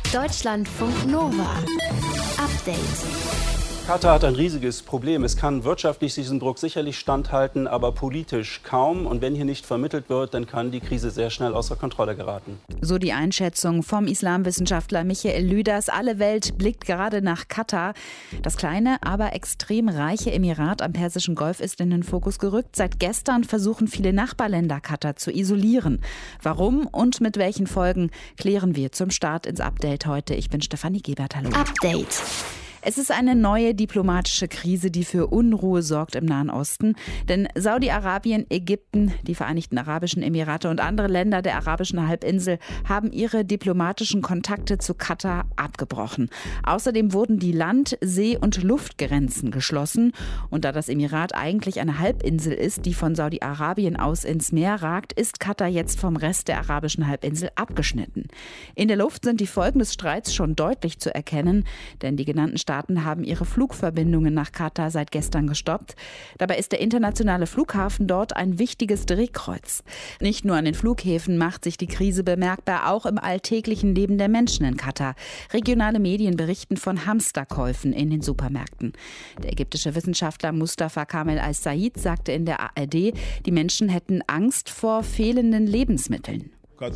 Deutschlandfunk Nova. Update. Katar hat ein riesiges Problem. Es kann wirtschaftlich diesem Druck sicherlich standhalten, aber politisch kaum. Und wenn hier nicht vermittelt wird, dann kann die Krise sehr schnell außer Kontrolle geraten. So die Einschätzung vom Islamwissenschaftler Michael Lüders. Alle Welt blickt gerade nach Katar. Das kleine, aber extrem reiche Emirat am Persischen Golf ist in den Fokus gerückt. Seit gestern versuchen viele Nachbarländer Katar zu isolieren. Warum und mit welchen Folgen, klären wir zum Start ins Update heute. Ich bin Stefanie Gebert. Hallo. Update. Es ist eine neue diplomatische Krise, die für Unruhe sorgt im Nahen Osten. Denn Saudi-Arabien, Ägypten, die Vereinigten Arabischen Emirate und andere Länder der arabischen Halbinsel haben ihre diplomatischen Kontakte zu Katar abgebrochen. Außerdem wurden die Land-, See- und Luftgrenzen geschlossen. Und da das Emirat eigentlich eine Halbinsel ist, die von Saudi-Arabien aus ins Meer ragt, ist Katar jetzt vom Rest der arabischen Halbinsel abgeschnitten. In der Luft sind die Folgen des Streits schon deutlich zu erkennen, denn die genannten Staaten haben ihre Flugverbindungen nach Katar seit gestern gestoppt. Dabei ist der internationale Flughafen dort ein wichtiges Drehkreuz. Nicht nur an den Flughäfen macht sich die Krise bemerkbar, auch im alltäglichen Leben der Menschen in Katar. Regionale Medien berichten von Hamsterkäufen in den Supermärkten. Der ägyptische Wissenschaftler Mustafa Kamel al-Said sagte in der ARD, die Menschen hätten Angst vor fehlenden Lebensmitteln.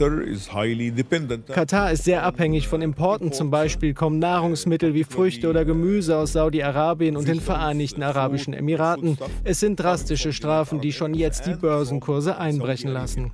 Katar ist sehr abhängig von Importen. Zum Beispiel kommen Nahrungsmittel wie Früchte oder Gemüse aus Saudi-Arabien und den Vereinigten Arabischen Emiraten. Es sind drastische Strafen, die schon jetzt die Börsenkurse einbrechen lassen.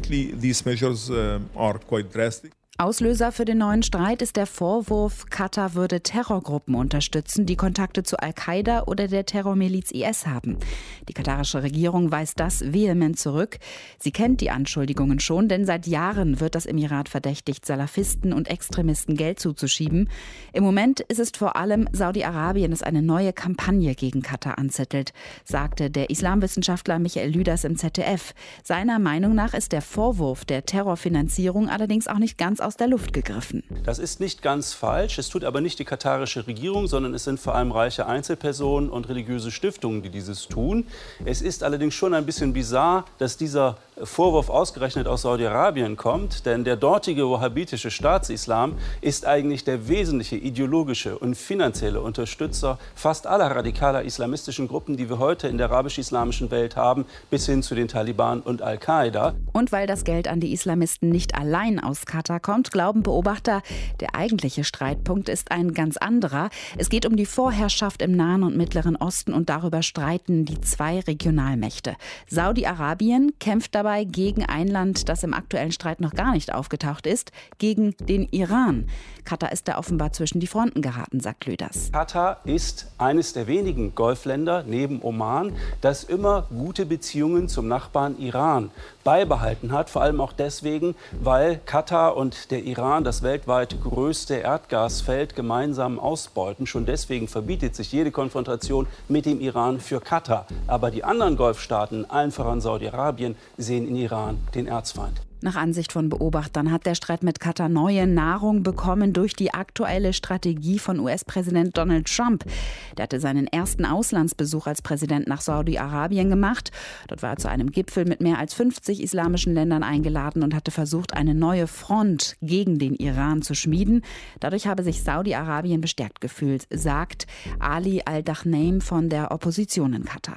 Auslöser für den neuen Streit ist der Vorwurf, Katar würde Terrorgruppen unterstützen, die Kontakte zu Al-Qaida oder der Terrormiliz IS haben. Die katarische Regierung weist das vehement zurück. Sie kennt die Anschuldigungen schon, denn seit Jahren wird das Emirat verdächtigt, Salafisten und Extremisten Geld zuzuschieben. Im Moment ist es vor allem Saudi-Arabien, das eine neue Kampagne gegen Katar anzettelt, sagte der Islamwissenschaftler Michael Lüders im ZDF. Seiner Meinung nach ist der Vorwurf der Terrorfinanzierung allerdings auch nicht ganz aus der Luft gegriffen. Das ist nicht ganz falsch. Es tut aber nicht die katarische Regierung, sondern es sind vor allem reiche Einzelpersonen und religiöse Stiftungen, die dieses tun. Es ist allerdings schon ein bisschen bizarr, dass dieser Vorwurf ausgerechnet aus Saudi-Arabien kommt, denn der dortige wahhabitische Staatsislam ist eigentlich der wesentliche ideologische und finanzielle Unterstützer fast aller radikaler islamistischen Gruppen, die wir heute in der arabisch-islamischen Welt haben, bis hin zu den Taliban und Al-Qaida. Und weil das Geld an die Islamisten nicht allein aus Katar kommt, glauben Beobachter, der eigentliche Streitpunkt ist ein ganz anderer. Es geht um die Vorherrschaft im Nahen und Mittleren Osten und darüber streiten die zwei Regionalmächte. Saudi-Arabien kämpft dabei gegen ein Land, das im aktuellen Streit noch gar nicht aufgetaucht ist, gegen den Iran. Katar ist da offenbar zwischen die Fronten geraten, sagt Lüders. Katar ist eines der wenigen Golfländer neben Oman, das immer gute Beziehungen zum Nachbarn Iran beibehalten hat. Vor allem auch deswegen, weil Katar und der Iran das weltweit größte Erdgasfeld gemeinsam ausbeuten. Schon deswegen verbietet sich jede Konfrontation mit dem Iran für Katar. Aber die anderen Golfstaaten, allen voran Saudi-Arabien, sehen in Iran den Erzfeind. Nach Ansicht von Beobachtern hat der Streit mit Katar neue Nahrung bekommen durch die aktuelle Strategie von US-Präsident Donald Trump. Der hatte seinen ersten Auslandsbesuch als Präsident nach Saudi-Arabien gemacht. Dort war er zu einem Gipfel mit mehr als 50 islamischen Ländern eingeladen und hatte versucht, eine neue Front gegen den Iran zu schmieden. Dadurch habe sich Saudi-Arabien bestärkt gefühlt, sagt Ali Al-Dakhneim von der Opposition in Katar.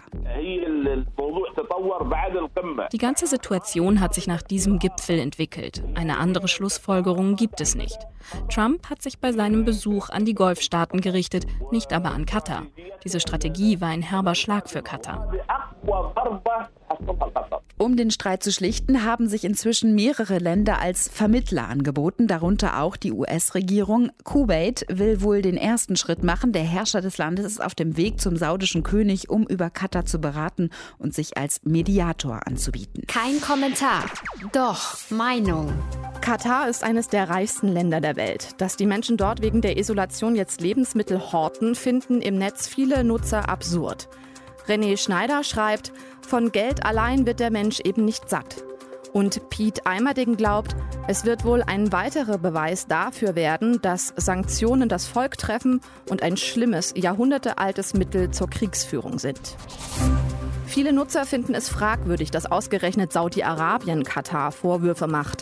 Die ganze Situation hat sich nach diesem Gipfel entwickelt. Eine andere Schlussfolgerung gibt es nicht. Trump hat sich bei seinem Besuch an die Golfstaaten gerichtet, nicht aber an Katar. Diese Strategie war ein herber Schlag für Katar. Um den Streit zu schlichten, haben sich inzwischen mehrere Länder als Vermittler angeboten, darunter auch die US-Regierung. Kuwait will wohl den ersten Schritt machen. Der Herrscher des Landes ist auf dem Weg zum saudischen König, um über Katar zu beraten und sich als Mediator anzubieten. Kein Kommentar, doch Meinung. Katar ist eines der reichsten Länder der Welt. Dass die Menschen dort wegen der Isolation jetzt Lebensmittel horten, finden im Netz viele Nutzer absurd. René Schneider schreibt, von Geld allein wird der Mensch eben nicht satt. Und Piet Eimerding glaubt, es wird wohl ein weiterer Beweis dafür werden, dass Sanktionen das Volk treffen und ein schlimmes, jahrhundertealtes Mittel zur Kriegsführung sind. Viele Nutzer finden es fragwürdig, dass ausgerechnet Saudi-Arabien Katar Vorwürfe macht.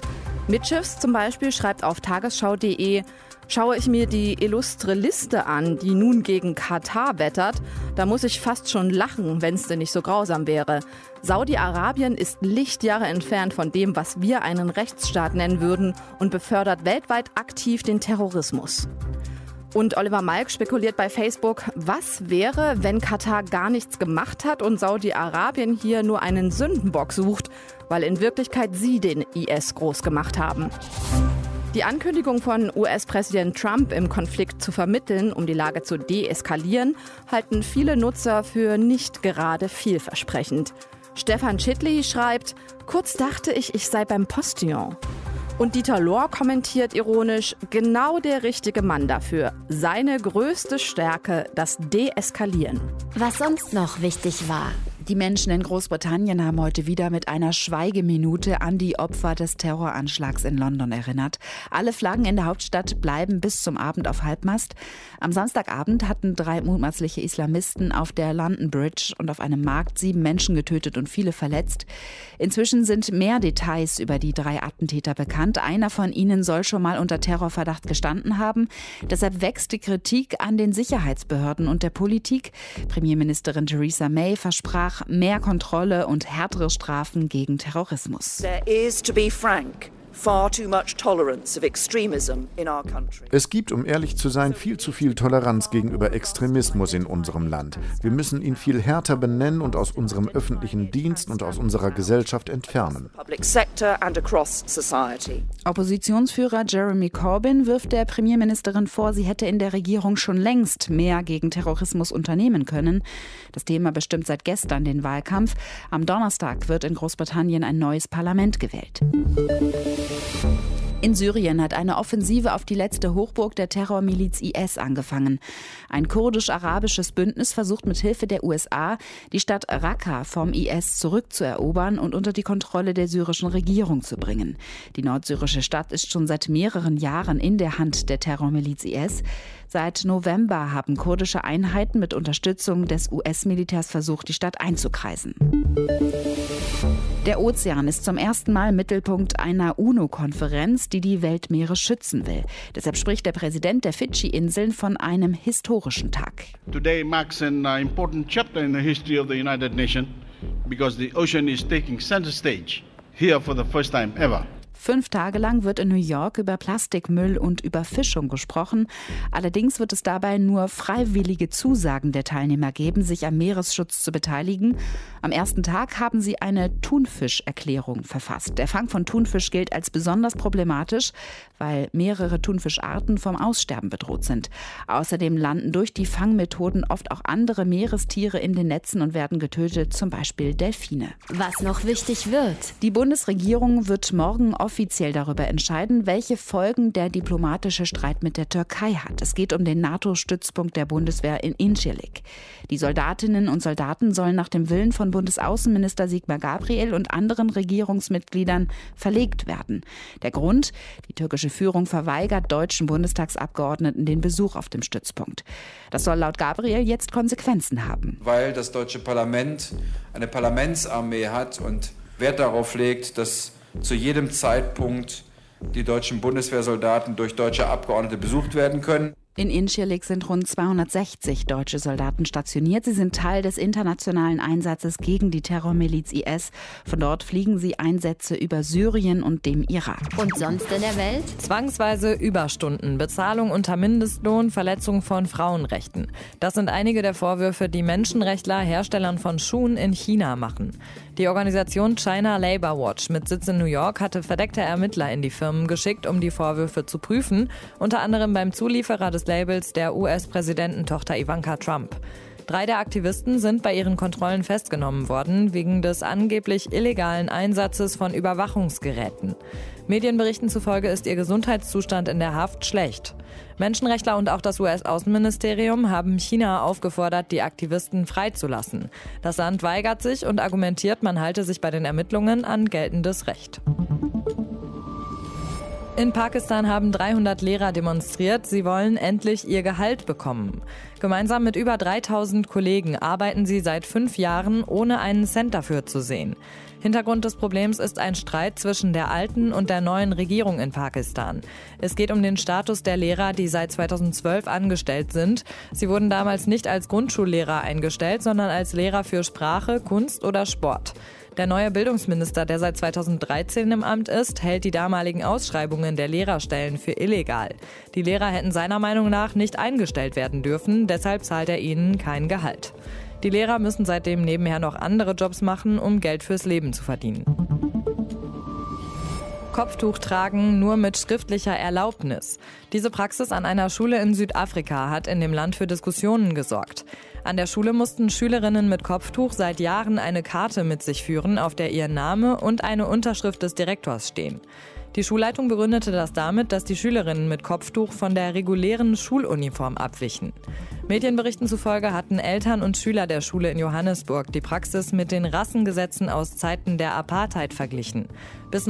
Mitschiffs zum Beispiel schreibt auf tagesschau.de: Schaue ich mir die illustre Liste an, die nun gegen Katar wettert, da muss ich fast schon lachen, wenn es denn nicht so grausam wäre. Saudi-Arabien ist Lichtjahre entfernt von dem, was wir einen Rechtsstaat nennen würden, und befördert weltweit aktiv den Terrorismus. Und Oliver Malk spekuliert bei Facebook: Was wäre, wenn Katar gar nichts gemacht hat und Saudi-Arabien hier nur einen Sündenbock sucht, weil in Wirklichkeit sie den IS groß gemacht haben? Die Ankündigung von US-Präsident Trump, im Konflikt zu vermitteln, um die Lage zu deeskalieren, halten viele Nutzer für nicht gerade vielversprechend. Stefan Schittli schreibt: Kurz dachte ich, ich sei beim Postillon. Und Dieter Lohr kommentiert ironisch: Genau der richtige Mann dafür. Seine größte Stärke, das Deeskalieren. Was sonst noch wichtig war. Die Menschen in Großbritannien haben heute wieder mit einer Schweigeminute an die Opfer des Terroranschlags in London erinnert. Alle Flaggen in der Hauptstadt bleiben bis zum Abend auf Halbmast. Am Samstagabend hatten 3 mutmaßliche Islamisten auf der London Bridge und auf einem Markt 7 Menschen getötet und viele verletzt. Inzwischen sind mehr Details über die 3 Attentäter bekannt. Einer von ihnen soll schon mal unter Terrorverdacht gestanden haben. Deshalb wächst die Kritik an den Sicherheitsbehörden und der Politik. Premierministerin Theresa May versprach mehr Kontrolle und härtere Strafen gegen Terrorismus. There is, to be frank, far too much tolerance of extremism in our country. Es gibt, um ehrlich zu sein, viel zu viel Toleranz gegenüber Extremismus in unserem Land. Wir müssen ihn viel härter benennen und aus unserem öffentlichen Dienst und aus unserer Gesellschaft entfernen. Public sector and across society. Oppositionsführer Jeremy Corbyn wirft der Premierministerin vor, sie hätte in der Regierung schon längst mehr gegen Terrorismus unternehmen können. Das Thema bestimmt seit gestern den Wahlkampf. Am Donnerstag wird in Großbritannien ein neues Parlament gewählt. In Syrien hat eine Offensive auf die letzte Hochburg der Terrormiliz IS angefangen. Ein kurdisch-arabisches Bündnis versucht mit Hilfe der USA, die Stadt Raqqa vom IS zurückzuerobern und unter die Kontrolle der syrischen Regierung zu bringen. Die nordsyrische Stadt ist schon seit mehreren Jahren in der Hand der Terrormiliz IS. Seit November haben kurdische Einheiten mit Unterstützung des US-Militärs versucht, die Stadt einzukreisen. Der Ozean ist zum ersten Mal Mittelpunkt einer UNO-Konferenz, die die Weltmeere schützen will. Deshalb spricht der Präsident der Fidschi-Inseln von einem historischen Tag. Today marks an important chapter in the history of the United Nations because the ocean is taking center stage here for the first time ever. 5 Tage lang wird in New York über Plastikmüll und Überfischung gesprochen. Allerdings wird es dabei nur freiwillige Zusagen der Teilnehmer geben, sich am Meeresschutz zu beteiligen. Am ersten Tag haben sie eine Thunfischerklärung verfasst. Der Fang von Thunfisch gilt als besonders problematisch, weil mehrere Thunfischarten vom Aussterben bedroht sind. Außerdem landen durch die Fangmethoden oft auch andere Meerestiere in den Netzen und werden getötet, zum Beispiel Delfine. Was noch wichtig wird. Die Bundesregierung wird morgen offiziell darüber entscheiden, welche Folgen der diplomatische Streit mit der Türkei hat. Es geht um den NATO-Stützpunkt der Bundeswehr in Incirlik. Die Soldatinnen und Soldaten sollen nach dem Willen von Bundesaußenminister Sigmar Gabriel und anderen Regierungsmitgliedern verlegt werden. Der Grund: Die türkische Führung verweigert deutschen Bundestagsabgeordneten den Besuch auf dem Stützpunkt. Das soll laut Gabriel jetzt Konsequenzen haben. Weil das deutsche Parlament eine Parlamentsarmee hat und Wert darauf legt, dass zu jedem Zeitpunkt die deutschen Bundeswehrsoldaten durch deutsche Abgeordnete besucht werden können. In Incirlik sind rund 260 deutsche Soldaten stationiert. Sie sind Teil des internationalen Einsatzes gegen die Terrormiliz IS. Von dort fliegen sie Einsätze über Syrien und dem Irak. Und sonst in der Welt? Zwangsweise Überstunden, Bezahlung unter Mindestlohn, Verletzung von Frauenrechten. Das sind einige der Vorwürfe, die Menschenrechtler Herstellern von Schuhen in China machen. Die Organisation China Labour Watch mit Sitz in New York hatte verdeckte Ermittler in die Firmen geschickt, um die Vorwürfe zu prüfen, unter anderem beim Zulieferer des Labels der US-Präsidententochter Ivanka Trump. 3 der Aktivisten sind bei ihren Kontrollen festgenommen worden, wegen des angeblich illegalen Einsatzes von Überwachungsgeräten. Medienberichten zufolge ist ihr Gesundheitszustand in der Haft schlecht. Menschenrechtler und auch das US-Außenministerium haben China aufgefordert, die Aktivisten freizulassen. Das Land weigert sich und argumentiert, man halte sich bei den Ermittlungen an geltendes Recht. In Pakistan haben 300 Lehrer demonstriert. Sie wollen endlich ihr Gehalt bekommen. Gemeinsam mit über 3000 Kollegen arbeiten sie seit 5 Jahren, ohne einen Cent dafür zu sehen. Hintergrund des Problems ist ein Streit zwischen der alten und der neuen Regierung in Pakistan. Es geht um den Status der Lehrer, die seit 2012 angestellt sind. Sie wurden damals nicht als Grundschullehrer eingestellt, sondern als Lehrer für Sprache, Kunst oder Sport. Der neue Bildungsminister, der seit 2013 im Amt ist, hält die damaligen Ausschreibungen der Lehrerstellen für illegal. Die Lehrer hätten seiner Meinung nach nicht eingestellt werden dürfen, deshalb zahlt er ihnen kein Gehalt. Die Lehrer müssen seitdem nebenher noch andere Jobs machen, um Geld fürs Leben zu verdienen. Kopftuch tragen nur mit schriftlicher Erlaubnis. Diese Praxis an einer Schule in Südafrika hat in dem Land für Diskussionen gesorgt. An der Schule mussten Schülerinnen mit Kopftuch seit Jahren eine Karte mit sich führen, auf der ihr Name und eine Unterschrift des Direktors stehen. Die Schulleitung begründete das damit, dass die Schülerinnen mit Kopftuch von der regulären Schuluniform abwichen. Medienberichten zufolge hatten Eltern und Schüler der Schule in Johannesburg die Praxis mit den Rassengesetzen aus Zeiten der Apartheid verglichen. Bis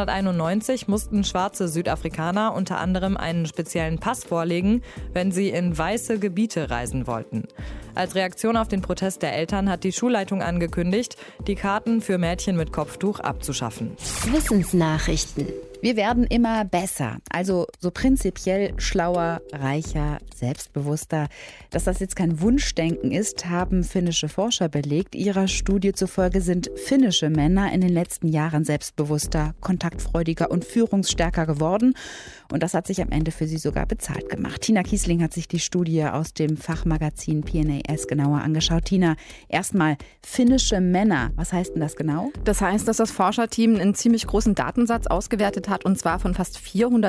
1991 mussten schwarze Südafrikaner unter anderem einen speziellen Pass vorlegen, wenn sie in weiße Gebiete reisen wollten. Als Reaktion auf den Protest der Eltern hat die Schulleitung angekündigt, die Karten für Mädchen mit Kopftuch abzuschaffen. Wissensnachrichten. Wir werden immer besser, also so prinzipiell schlauer, reicher, selbstbewusster. Dass das jetzt kein Wunschdenken ist, haben finnische Forscher belegt. Ihrer Studie zufolge sind finnische Männer in den letzten Jahren selbstbewusster, kontaktfreudiger und führungsstärker geworden. Und das hat sich am Ende für sie sogar bezahlt gemacht. Tina Kiesling hat sich die Studie aus dem Fachmagazin PNAS genauer angeschaut. Tina, erstmal finnische Männer. Was heißt denn das genau? Das heißt, dass das Forscherteam einen ziemlich großen Datensatz ausgewertet hat, und zwar von fast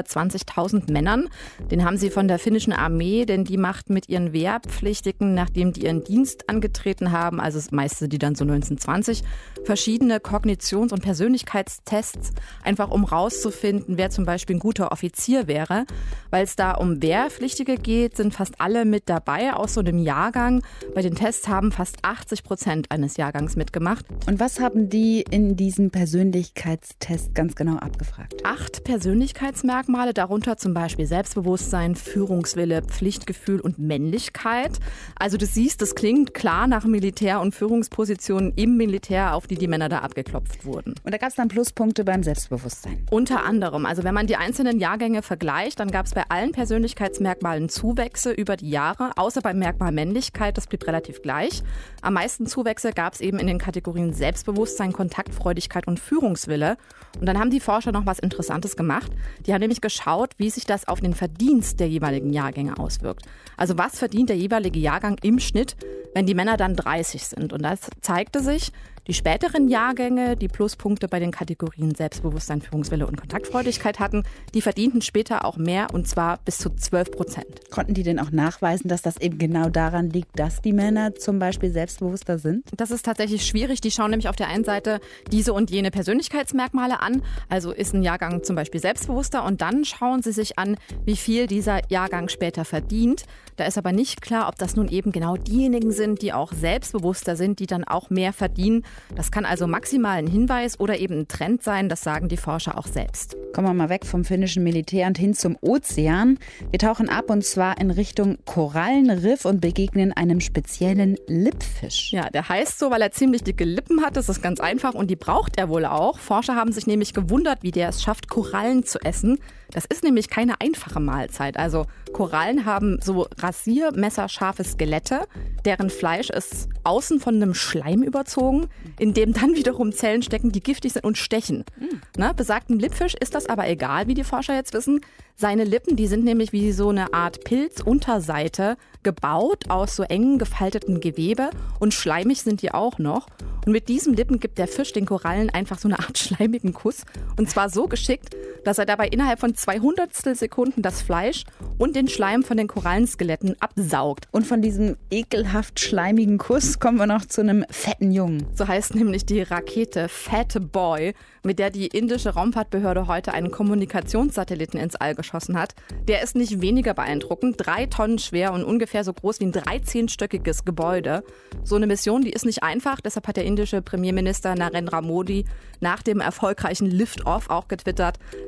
420.000 Männern. Den haben sie von der finnischen Armee, denn die macht mit ihren Wehrpflichtigen, nachdem die ihren Dienst angetreten haben, also das meiste die dann so 1920, verschiedene Kognitions- und Persönlichkeitstests, einfach um rauszufinden, wer zum Beispiel ein guter Offizier wäre. Weil es da um Wehrpflichtige geht, sind fast alle mit dabei aus so einem Jahrgang. Bei den Tests haben fast 80% eines Jahrgangs mitgemacht. Und was haben die in diesem Persönlichkeitstest ganz genau abgefragt? 8 Persönlichkeitsmerkmale, darunter zum Beispiel Selbstbewusstsein, Führungswille, Pflichtgefühl und Männlichkeit. Also du siehst, das klingt klar nach Militär- und Führungspositionen im Militär, auf die Männer da abgeklopft wurden. Und da gab es dann Pluspunkte beim Selbstbewusstsein? Unter anderem. Also wenn man die einzelnen Jahrgänge vergleicht, dann gab es bei allen Persönlichkeitsmerkmalen Zuwächse über die Jahre, außer beim Merkmal Männlichkeit, das blieb relativ gleich. Am meisten Zuwächse gab es eben in den Kategorien Selbstbewusstsein, Kontaktfreudigkeit und Führungswille. Und dann haben die Forscher noch was Interessantes gemacht. Die haben nämlich geschaut, wie sich das auf den Verdienst der jeweiligen Jahrgänge auswirkt. Also was verdient der jeweilige Jahrgang im Schnitt, wenn die Männer dann 30 sind? Und das zeigte sich, die späteren Jahrgänge, die Pluspunkte bei den Kategorien Selbstbewusstsein, Führungswille und Kontaktfreudigkeit hatten, die verdienten später auch mehr, und zwar bis zu 12%. Konnten die denn auch nachweisen, dass das eben genau daran liegt, dass die Männer zum Beispiel selbstbewusster sind? Das ist tatsächlich schwierig. Die schauen nämlich auf der einen Seite diese und jene Persönlichkeitsmerkmale an. Also ist ein Jahrgang zum Beispiel selbstbewusster, und dann schauen sie sich an, wie viel dieser Jahrgang später verdient. Da ist aber nicht klar, ob das nun eben genau diejenigen sind, die auch selbstbewusster sind, die dann auch mehr verdienen. Das kann also maximal ein Hinweis oder eben ein Trend sein, das sagen die Forscher auch selbst. Kommen wir mal weg vom finnischen Militär und hin zum Ozean. Wir tauchen ab, und zwar in Richtung Korallenriff und begegnen einem speziellen Lippfisch. Ja, der heißt so, weil er ziemlich dicke Lippen hat. Das ist ganz einfach, und die braucht er wohl auch. Forscher haben sich nämlich gewundert, wie der es schafft, Korallen zu essen. Das ist nämlich keine einfache Mahlzeit. Also Korallen haben so rasiermesserscharfe Skelette, deren Fleisch ist außen von einem Schleim überzogen, in dem dann wiederum Zellen stecken, die giftig sind und stechen. Besagten Lippfisch ist das aber egal, wie die Forscher jetzt wissen. Seine Lippen, die sind nämlich wie so eine Art Pilzunterseite gebaut aus so eng gefaltetem Gewebe, und schleimig sind die auch noch. Und mit diesen Lippen gibt der Fisch den Korallen einfach so eine Art schleimigen Kuss. Und zwar so geschickt, dass er dabei innerhalb von 200 Sekunden das Fleisch und den Schleim von den Korallenskeletten absaugt. Und von diesem ekelhaft schleimigen Kuss kommen wir noch zu einem fetten Jungen. So heißt nämlich die Rakete Fat Boy, mit der die indische Raumfahrtbehörde heute einen Kommunikationssatelliten ins All geschossen hat. Der ist nicht weniger beeindruckend, 3 Tonnen schwer und ungefähr so groß wie ein 13-stöckiges Gebäude. So eine Mission, die ist nicht einfach, deshalb hat der indische Premierminister Narendra Modi nach dem erfolgreichen Lift-Off auch getwittert: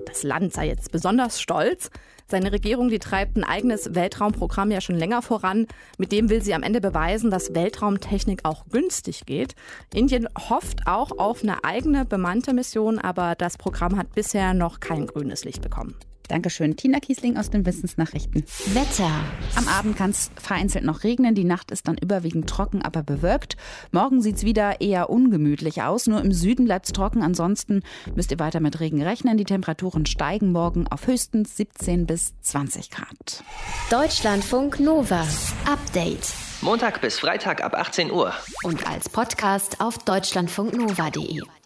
das Land sei jetzt besonders stolz. Seine Regierung, die treibt ein eigenes Weltraumprogramm ja schon länger voran. Mit dem will sie am Ende beweisen, dass Weltraumtechnik auch günstig geht. Indien hofft auch auf eine eigene bemannte Mission, aber das Programm hat bisher noch kein grünes Licht bekommen. Dankeschön, Tina Kiesling aus den Wissensnachrichten. Wetter. Am Abend kann es vereinzelt noch regnen. Die Nacht ist dann überwiegend trocken, aber bewölkt. Morgen sieht es wieder eher ungemütlich aus. Nur im Süden bleibt es trocken. Ansonsten müsst ihr weiter mit Regen rechnen. Die Temperaturen steigen morgen auf höchstens 17 bis 20 Grad. Deutschlandfunk Nova. Update. Montag bis Freitag ab 18 Uhr. Und als Podcast auf deutschlandfunknova.de.